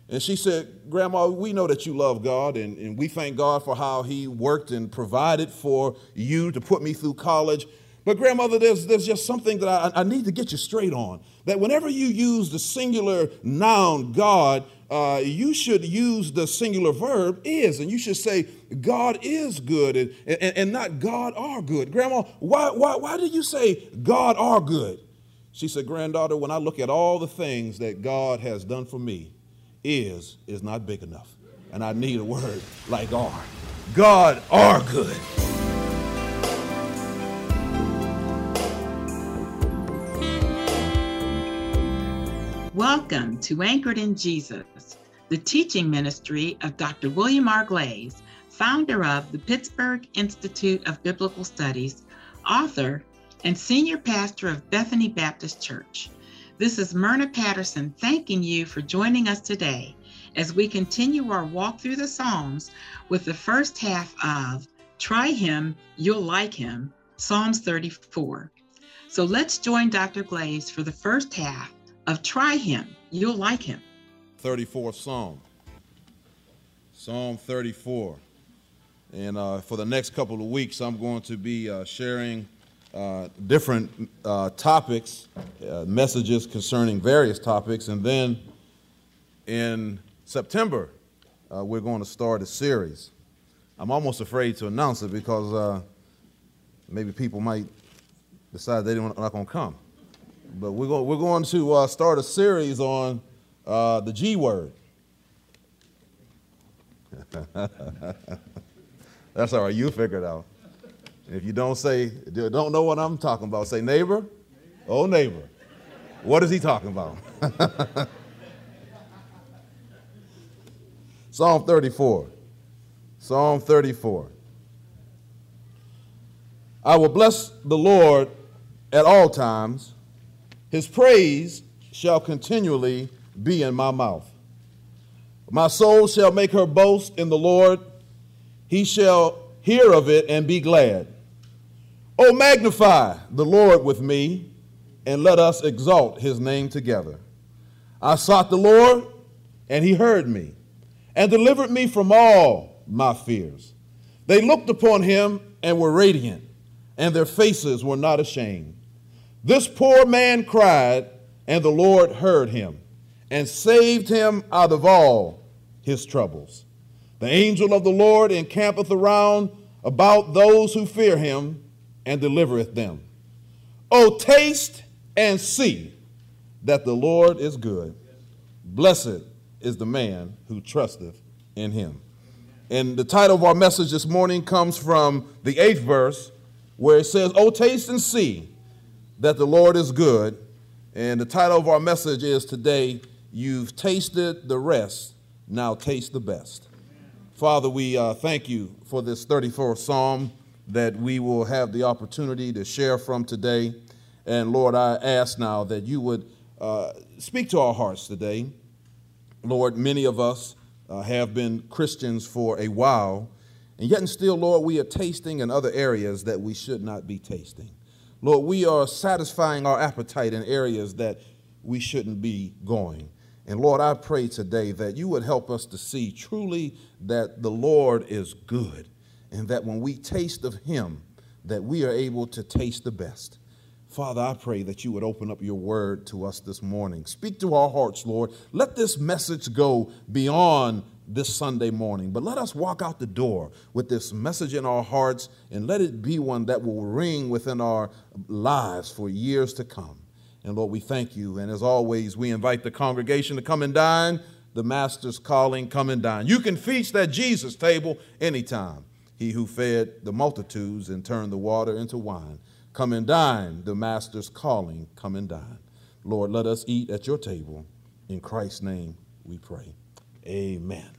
And she said, Grandma, we know that you love God, and we thank God for how he worked and provided for you to put me through college. But grandmother, there's just something that I need to get you straight on. That whenever you use the singular noun God, you should use the singular verb is, and you should say God is good and not God are good. Grandma, why do you say God are good? She said, granddaughter, when I look at all the things that God has done for me, is not big enough. And I need a word like are. God are good. Welcome to Anchored in Jesus, the teaching ministry of Dr. William R. Glaze, founder of the Pittsburgh Institute of Biblical Studies, author, and senior pastor of Bethany Baptist Church. This is Myrna Patterson thanking you for joining us today as we continue our walk through the Psalms with the first half of Try Him, You'll Like Him, Psalms 34. So let's join Dr. Glaze for the first half of Try Him, You'll Like Him. 34th Psalm. Psalm 34. And for the next couple of weeks, I'm going to be sharing different topics, messages concerning various topics. And then in September, we're going to start a series. I'm almost afraid to announce it because maybe people might decide they're not going to come. But we're going to start a series on the G word. That's all right. You figure it out. If you don't know what I'm talking about, say neighbor. Oh, neighbor. What is he talking about? Psalm 34. Psalm 34. I will bless the Lord at all times. His praise shall continually be in my mouth. My soul shall make her boast in the Lord. He shall hear of it and be glad. Oh, magnify the Lord with me, and let us exalt his name together. I sought the Lord, and he heard me, and delivered me from all my fears. They looked upon him and were radiant, and their faces were not ashamed. This poor man cried, and the Lord heard him, and saved him out of all his troubles. The angel of the Lord encampeth around about those who fear him, and delivereth them. O taste and see that the Lord is good. Blessed is the man who trusteth in him. And the title of our message this morning comes from the 8th verse, where it says, O taste and see that the Lord is good. And the title of our message is today, You've Tasted the Rest, Now Taste the Best. Father, we thank you for this 34th Psalm that we will have the opportunity to share from today. And Lord, I ask now that you would speak to our hearts today. Lord, many of us have been Christians for a while, and yet and still, Lord, we are tasting in other areas that we should not be tasting. Lord, we are satisfying our appetite in areas that we shouldn't be going. And Lord, I pray today that you would help us to see truly that the Lord is good, and that when we taste of him, that we are able to taste the best. Father, I pray that you would open up your word to us this morning. Speak to our hearts, Lord. Let this message go beyond this Sunday morning, but let us walk out the door with this message in our hearts, and let it be one that will ring within our lives for years to come. And Lord, we thank you. And as always, we invite the congregation to come and dine. The Master's calling, come and dine. You can feast at Jesus' table anytime. He who fed the multitudes and turned the water into wine. Come and dine. The Master's calling, come and dine. Lord, let us eat at your table. In Christ's name we pray. Amen.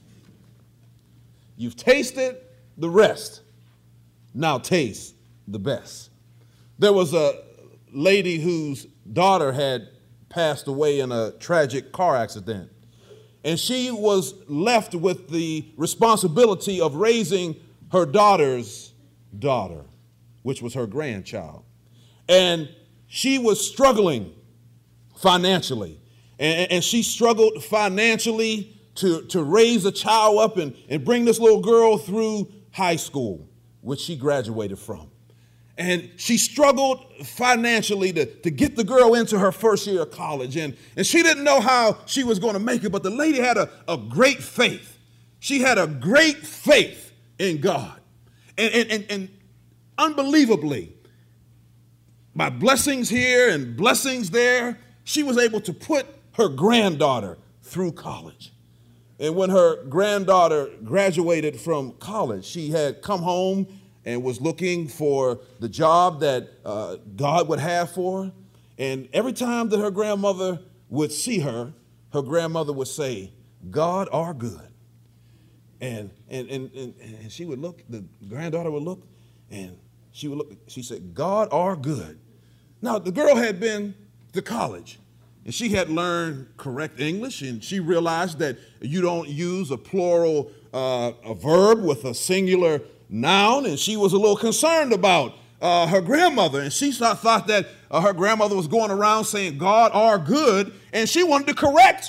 You've tasted the rest. Now taste the best. There was a lady whose daughter had passed away in a tragic car accident. And she was left with the responsibility of raising her daughter's daughter, which was her grandchild. And she was struggling financially. And she struggled financially to raise a child up and bring this little girl through high school, which she graduated from. And she struggled financially to get the girl into her first year of college. And she didn't know how she was going to make it, but the lady had a great faith. She had a great faith in God. And unbelievably, by blessings here and blessings there, she was able to put her granddaughter through college. And when her granddaughter graduated from college, she had come home and was looking for the job that God would have for her. And every time that her grandmother would see her, her grandmother would say, "God are good." And she would look, the granddaughter would look, and she would look, she said, "God are good." Now, the girl had been to college, and she had learned correct English, and she realized that you don't use a plural a verb with a singular noun, and she was a little concerned about her grandmother, and she thought that her grandmother was going around saying "God are good," and she wanted to correct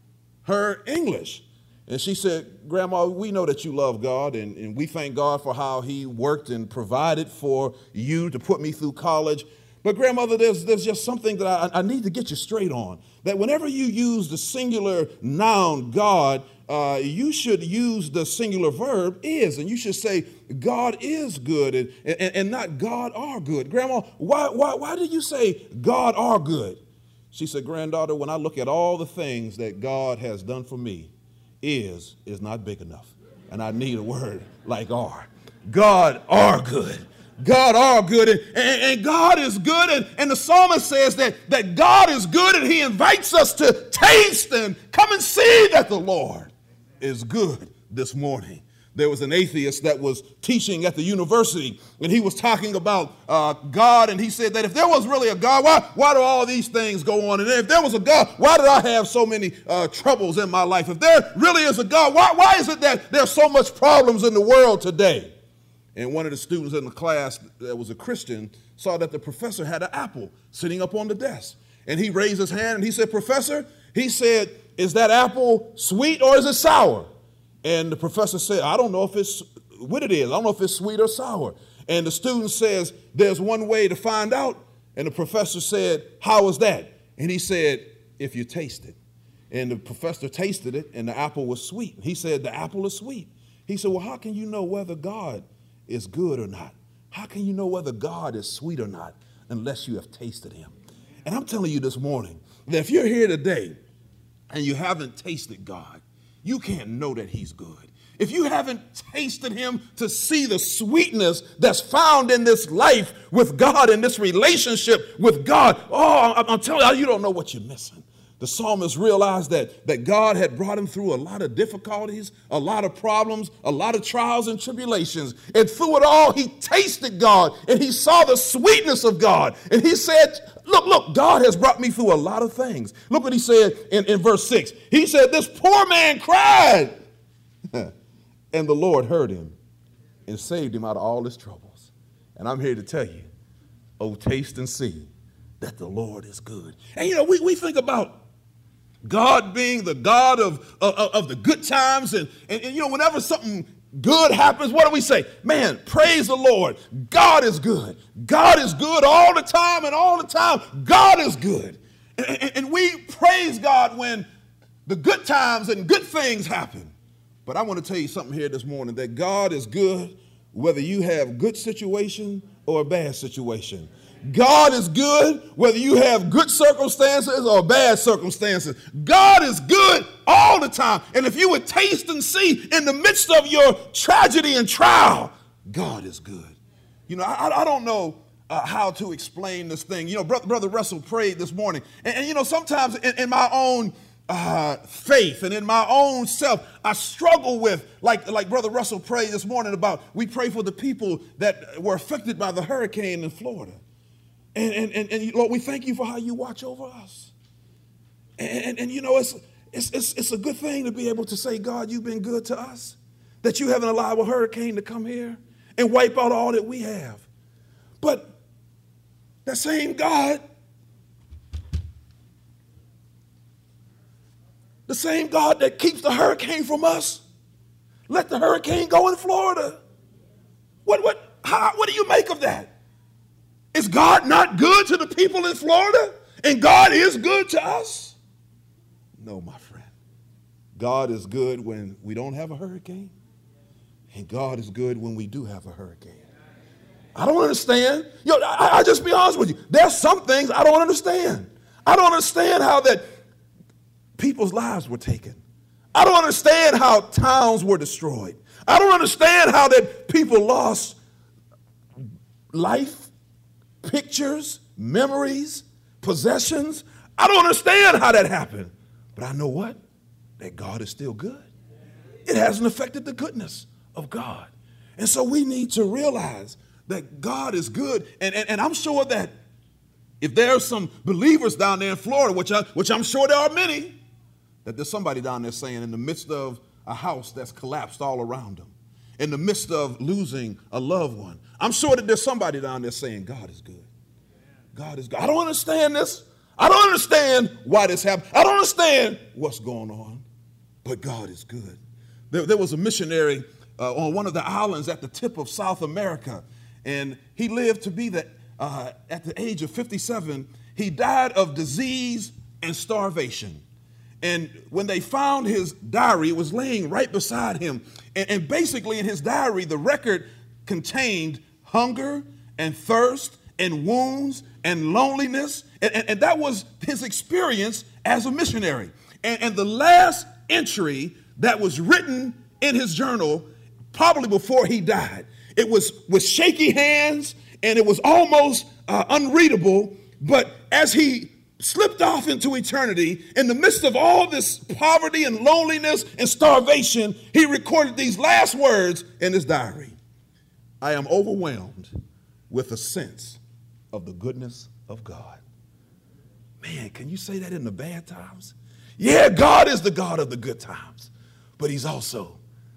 her English. And she said, "Grandma, we know that you love God, and we thank God for how he worked and provided for you to put me through college. But grandmother, there's just something that I need to get you straight on, that whenever you use the singular noun God, you should use the singular verb is, and you should say God is good and not God are good. Grandma, why do you say God are good?" She said, "Granddaughter, when I look at all the things that God has done for me, is not big enough, and I need a word like are. God are good. God are good, and God is good, and the psalmist says that God is good, and he invites us to taste and come and see that the Lord is good this morning. There was an atheist that was teaching at the university, and he was talking about God, and he said that if there was really a God, why do all these things go on? And if there was a God, why did I have so many troubles in my life? If there really is a God, why is it that there's so much problems in the world today? And one of the students in the class that was a Christian saw that the professor had an apple sitting up on the desk. And he raised his hand and he said, "Professor," he said, "is that apple sweet or is it sour?" And the professor said, "I don't know if it's what it is. I don't know if it's sweet or sour." And the student says, "There's one way to find out." And the professor said, "How is that?" And he said, "If you taste it." And the professor tasted it, and the apple was sweet. He said, "The apple is sweet." He said, "Well, how can you know whether God is good or not? How can you know whether God is sweet or not unless you have tasted him?" And I'm telling you this morning that if you're here today and you haven't tasted God, you can't know that he's good. If you haven't tasted him to see the sweetness that's found in this life with God and this relationship with God, I'm telling you, you don't know what you're missing. The psalmist realized that God had brought him through a lot of difficulties, a lot of problems, a lot of trials and tribulations. And through it all, he tasted God and he saw the sweetness of God. And he said, look, God has brought me through a lot of things. Look what he said in verse 6. He said, "This poor man cried, and the Lord heard him and saved him out of all his troubles." And I'm here to tell you, oh, taste and see that the Lord is good. And we think about God being the God of the good times. And whenever something good happens, what do we say? Man, praise the Lord. God is good. God is good all the time, and all the time, God is good. And we praise God when the good times and good things happen. But I want to tell you something here this morning, that God is good whether you have good situation or a bad situation. God is good whether you have good circumstances or bad circumstances. God is good all the time. And if you would taste and see in the midst of your tragedy and trial, God is good. I don't know how to explain this thing. Brother Russell prayed this morning. And sometimes in my own faith and in my own self, I struggle with, like Brother Russell prayed this morning about, we pray for the people that were affected by the hurricane in Florida. And Lord, we thank you for how you watch over us. And it's a good thing to be able to say, God, you've been good to us, that you haven't allowed a hurricane to come here and wipe out all that we have. But that same God The same God that keeps the hurricane from us, let the hurricane go in Florida. What do you make of that? Is God not good to the people in Florida? And God is good to us? No, my friend. God is good when we don't have a hurricane. And God is good when we do have a hurricane. I don't understand. I just be honest with you. There's some things I don't understand. I don't understand how that people's lives were taken. I don't understand how towns were destroyed. I don't understand how that people lost life, pictures, memories, possessions. I don't understand how that happened. But I know what? That God is still good. It hasn't affected the goodness of God. And so we need to realize that God is good. And I'm sure that if there's some believers down there in Florida, which I'm sure there are many, that there's somebody down there saying, in the midst of a house that's collapsed all around them, in the midst of losing a loved one, I'm sure that there's somebody down there saying, God is good. God is good. I don't understand this. I don't understand why this happened. I don't understand what's going on, but God is good. There was a missionary on one of the islands at the tip of South America, and he lived to be at the age of 57. He died of disease and starvation. And when they found his diary, it was laying right beside him. And basically in his diary, the record contained hunger and thirst and wounds and loneliness. And that was his experience as a missionary. And the last entry that was written in his journal, probably before he died, it was with shaky hands and it was almost unreadable. But as he slipped off into eternity, in the midst of all this poverty and loneliness and starvation, he recorded these last words in his diary. I am overwhelmed with a sense of the goodness of God. Man, can you say that in the bad times? Yeah, God is the God of the good times, but he's also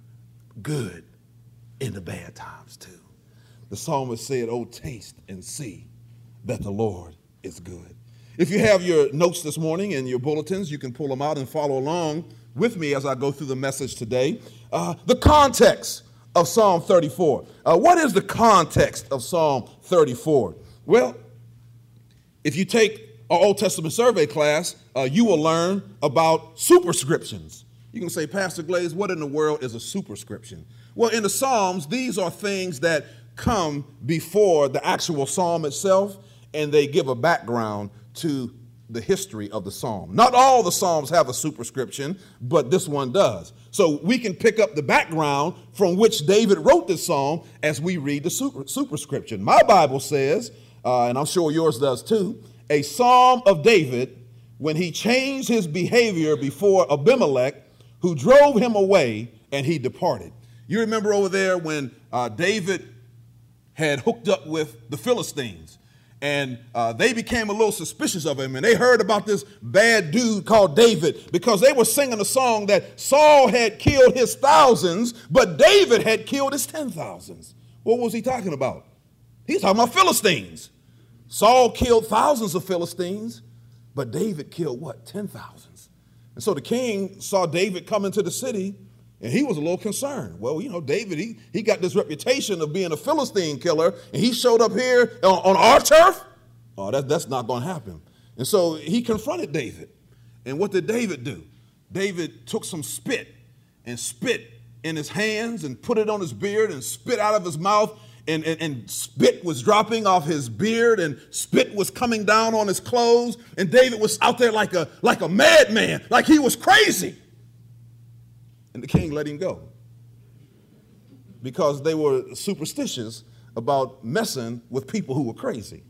good in the bad times too. The psalmist said, oh, taste and see that the Lord is good. If you have your notes this morning and your bulletins, you can pull them out and follow along with me as I go through the message today. The context of Psalm 34. What is the context of Psalm 34? Well, if you take our Old Testament survey class, you will learn about superscriptions. You can say, Pastor Glaze, what in the world is a superscription? Well, in the Psalms, these are things that come before the actual psalm itself, and they give a background to the history of the psalm. Not all the psalms have a superscription, but this one does. So we can pick up the background from which David wrote this psalm as we read the superscription. My Bible says, and I'm sure yours does too, a psalm of David when he changed his behavior before Abimelech, who drove him away, and he departed. You remember over there when David had hooked up with the Philistines, and they became a little suspicious of him, and they heard about this bad dude called David because they were singing a song that Saul had killed his thousands, but David had killed his 10,000s. What was he talking about? He's talking about Philistines. Saul killed thousands of Philistines, but David killed what? 10,000s. And so the king saw David come into the city, and he was a little concerned. Well, you know, David, he got this reputation of being a Philistine killer, and he showed up here on our turf? Oh, that's not going to happen. And so he confronted David. And what did David do? David took some spit and spit in his hands and put it on his beard and spit out of his mouth, and spit was dropping off his beard and spit was coming down on his clothes, and David was out there like a madman, like he was crazy. And the king let him go because they were superstitious about messing with people who were crazy.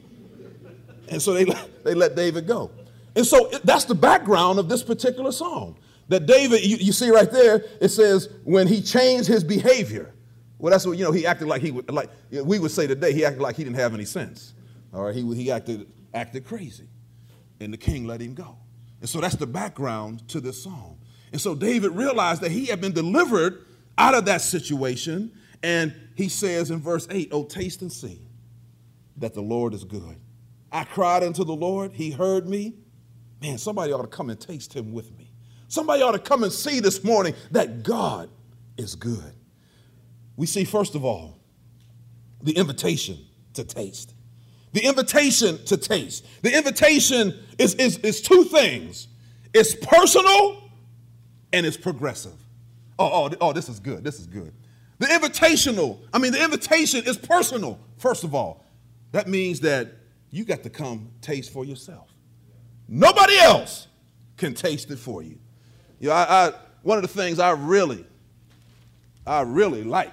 And so they let David go. And so that's the background of this particular psalm. That David, you see right there, it says when he changed his behavior. Well, that's what, he acted like we would say today, he acted like he didn't have any sense. All right, he acted crazy. And the king let him go. And so that's the background to this psalm. And so David realized that he had been delivered out of that situation. And he says in verse 8, oh, taste and see that the Lord is good. I cried unto the Lord. He heard me. Man, somebody ought to come and taste him with me. Somebody ought to come and see this morning that God is good. We see, first of all, the invitation to taste. The invitation to taste. The invitation is two things. It's personal and it's progressive. Oh, this is good. This is good. The invitation is personal, first of all. That means that you got to come taste for yourself. Nobody else can taste it for you. You know, one of the things I really like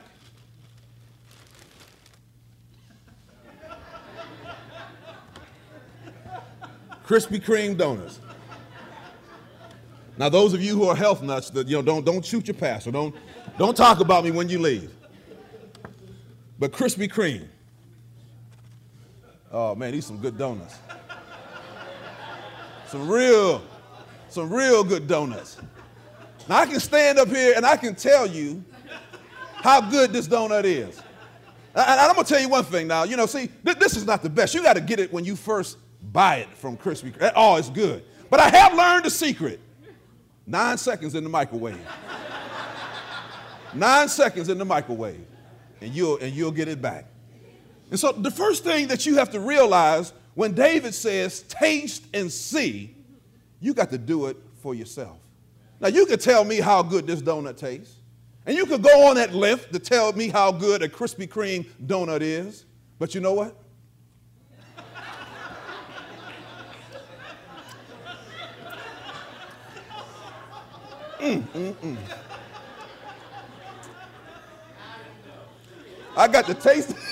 Krispy Kreme donuts. Now, those of you who are health nuts, don't shoot your pastor. Don't talk about me when you leave. But Krispy Kreme. Oh man, these some good donuts. Some real good donuts. Now I can stand up here and I can tell you how good this donut is. And I'm gonna tell you one thing now. See, this is not the best. You got to get it when you first buy it from Krispy Kreme. Oh, it's good. But I have learned the secret. 9 seconds in the microwave. 9 seconds in the microwave, and you'll get it back. And so the first thing that you have to realize when David says, taste and see, you got to do it for yourself. Now, you could tell me how good this donut tastes, and you could go on that length to tell me how good a Krispy Kreme donut is, but you know what? I got to taste it.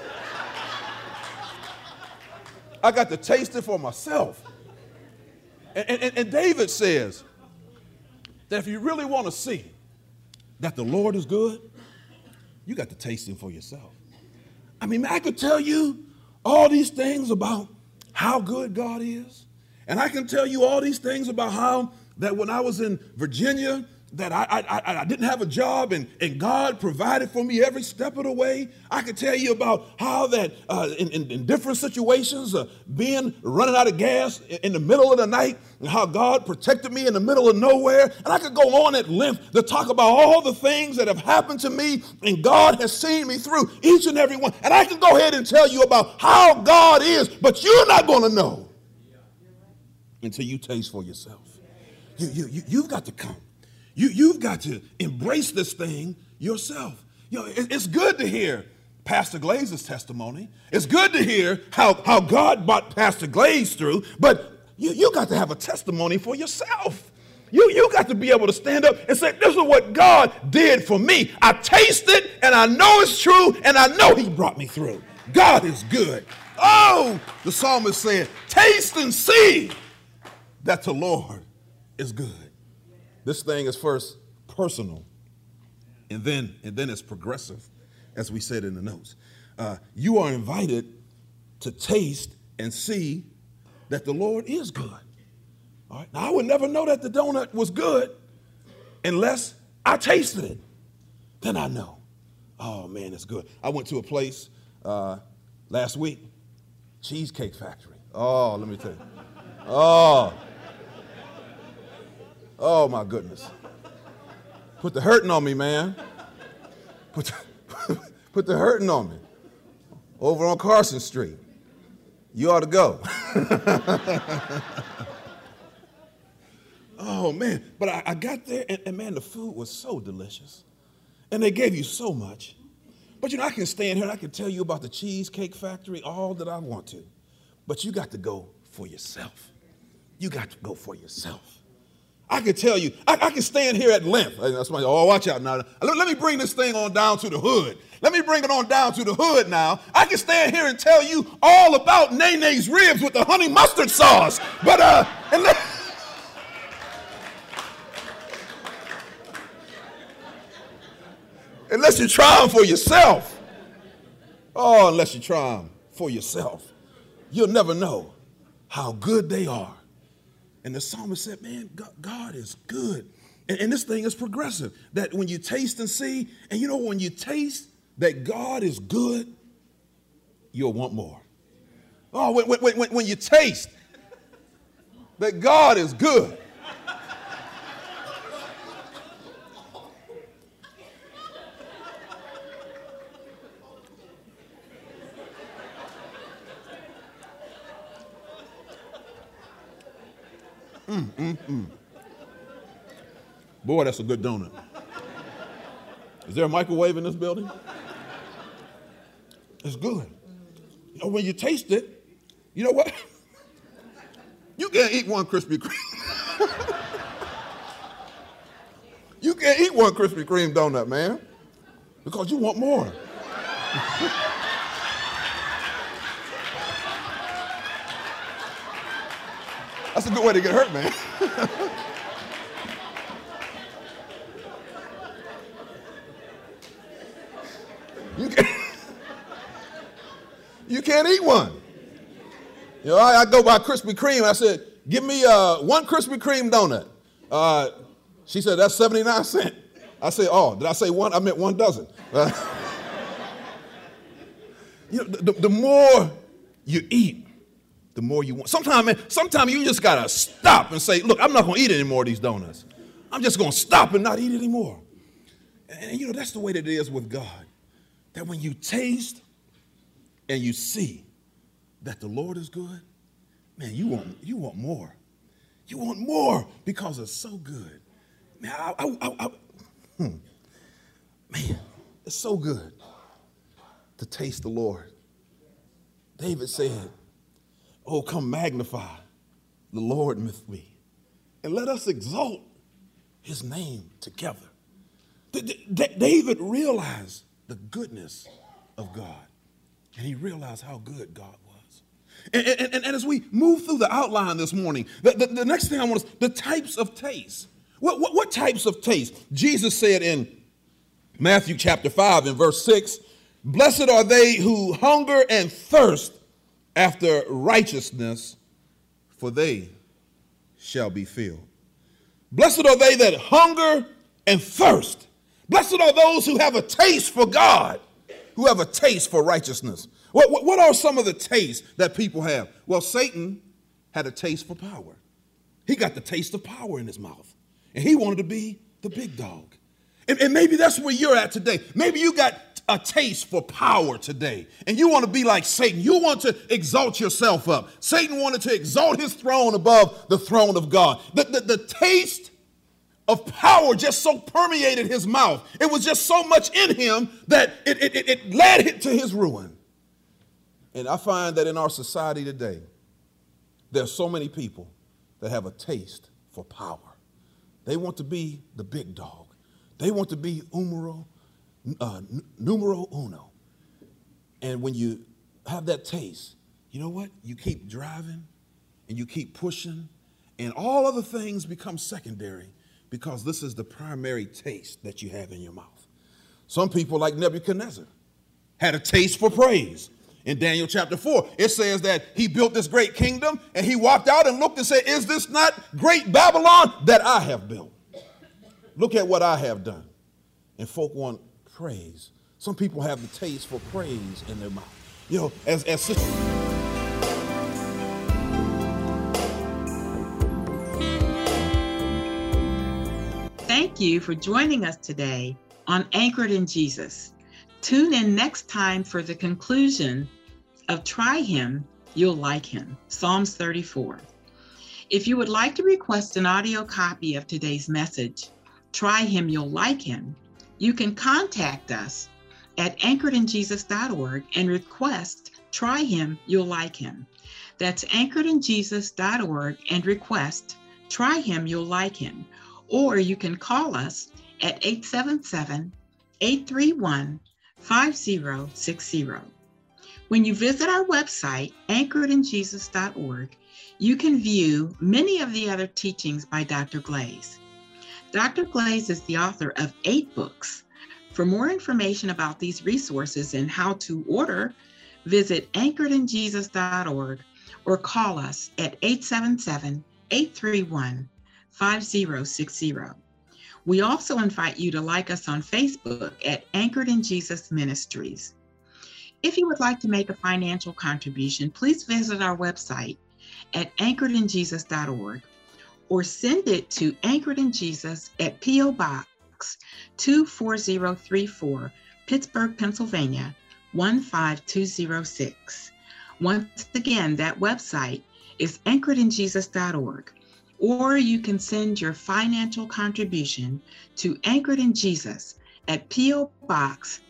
I got to taste it for myself. And David says that if you really want to see that the Lord is good, you got to taste him for yourself. I mean, I could tell you all these things about how good God is. And I can tell you all these things about how that when I was in Virginia, that I didn't have a job and God provided for me every step of the way. I could tell you about how that in different situations, running out of gas in the middle of the night, and how God protected me in the middle of nowhere. And I could go on at length to talk about all the things that have happened to me, and God has seen me through each and every one. And I can go ahead and tell you about how God is, but you're not going to know until you taste for yourself. You've got to come. You've got to embrace this thing yourself. It's good to hear Pastor Glaze's testimony. It's good to hear how God brought Pastor Glaze through, but you got to have a testimony for yourself. You got to be able to stand up and say, this is what God did for me. I taste it, and I know it's true, and I know he brought me through. God is good. Oh, the psalmist said, taste and see that the Lord is good. This thing is first personal, and then it's progressive, as we said in the notes. You are invited to taste and see that the Lord is good. All right. Now, I would never know that the donut was good unless I tasted it. Then I know. Oh, man, it's good. I went to a place last week, Cheesecake Factory. Oh, let me tell you. Oh, my goodness. Put the hurting on me, man. Put the hurting on me. Over on Carson Street. You ought to go. Oh, man. But I got there, and man, the food was so delicious. And they gave you so much. But, I can stand here and I can tell you about the Cheesecake Factory all that I want to. But you got to go for yourself. You got to go for yourself. I can tell you, I can stand here at length. That's why, watch out now. Let me bring this thing on down to the hood. Let me bring it on down to the hood now. I can stand here and tell you all about Nene's ribs with the honey mustard sauce. But, unless you try them for yourself. Oh, unless you try them for yourself. You'll never know how good they are. And the psalmist said, man, God is good. And this thing is progressive. That when you taste and see, and when you taste that God is good, you'll want more. Oh, when you taste that God is good, Boy, that's a good donut. Is there a microwave in this building? It's good. You know, when you taste it, you know what? You can't eat one Krispy Kreme. You can't eat one Krispy Kreme donut, man, because you want more. That's a good way to get hurt, man. You can't eat one. You know, I go by Krispy Kreme. I said, give me one Krispy Kreme donut. She said, that's 79 cents. I said, oh, did I say one? I meant 1 dozen. You know, the more you eat, the more you want. Sometimes you just got to stop and say, look, I'm not going to eat any more of these donuts. I'm just going to stop and not eat anymore. And, you know, that's the way that it is with God. That when you taste and you see that the Lord is good, man, you want more. You want more because it's so good. Man, man, it's so good to taste the Lord. David said, oh, come magnify the Lord with me, and let us exalt his name together. David realized the goodness of God, and he realized how good God was. And as we move through the outline this morning, the next thing I want is the types of taste. What types of taste? Jesus said in Matthew chapter 5 and verse 6, blessed are they who hunger and thirst after righteousness, for they shall be filled. Blessed are they that hunger and thirst. Blessed are those who have a taste for God, who have a taste for righteousness. What are some of the tastes that people have? Well, Satan had a taste for power. He got the taste of power in his mouth. And he wanted to be the big dog. And maybe that's where you're at today. Maybe you got a taste for power today. And you want to be like Satan. You want to exalt yourself up. Satan wanted to exalt his throne above the throne of God. The taste of power just so permeated his mouth. It was just so much in him that it led to his ruin. And I find that in our society today, there's so many people that have a taste for power. They want to be the big dog. They want to be numero uno. And when you have that taste, you know what? You keep driving and you keep pushing, and all other things become secondary because this is the primary taste that you have in your mouth. Some people, like Nebuchadnezzar, had a taste for praise. In Daniel chapter 4, it says that he built this great kingdom and he walked out and looked and said, is this not great Babylon that I have built? Look at what I have done. And folk want praise. Some people have the taste for praise in their mouth. You know, as sister. Thank you for joining us today on Anchored in Jesus. Tune in next time for the conclusion of Try Him, You'll Like Him, Psalms 34. If you would like to request an audio copy of today's message, Try Him, You'll Like Him, you can contact us at anchoredinjesus.org and request Try Him, You'll Like Him. That's anchoredinjesus.org and request Try Him, You'll Like Him. Or you can call us at 877-831-5060. When you visit our website, anchoredinjesus.org, you can view many of the other teachings by Dr. Glaze. Dr. Glaze is the author of 8 books. For more information about these resources and how to order, visit anchoredinjesus.org or call us at 877-831-5060. We also invite you to like us on Facebook at Anchored in Jesus Ministries. If you would like to make a financial contribution, please visit our website at anchoredinjesus.org or send it to Anchored in Jesus at P.O. Box 24034, Pittsburgh, Pennsylvania 15206. Once again, that website is anchoredinjesus.org or you can send your financial contribution to Anchored in Jesus at P.O. Box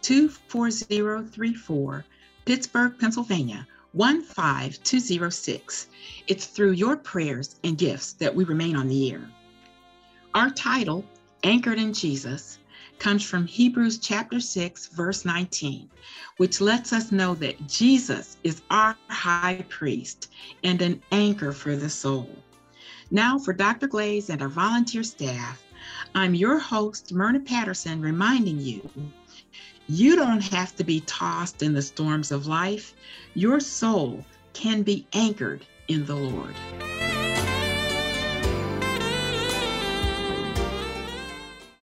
24034, Pittsburgh, Pennsylvania 15206. It's through your prayers and gifts that we remain on the air. Our title, Anchored in Jesus, comes from Hebrews chapter 6, verse 19, which lets us know that Jesus is our high priest and an anchor for the soul. Now for Dr. Glaze and our volunteer staff, I'm your host, Myrna Patterson, reminding you, you don't have to be tossed in the storms of life. Your soul can be anchored in the Lord.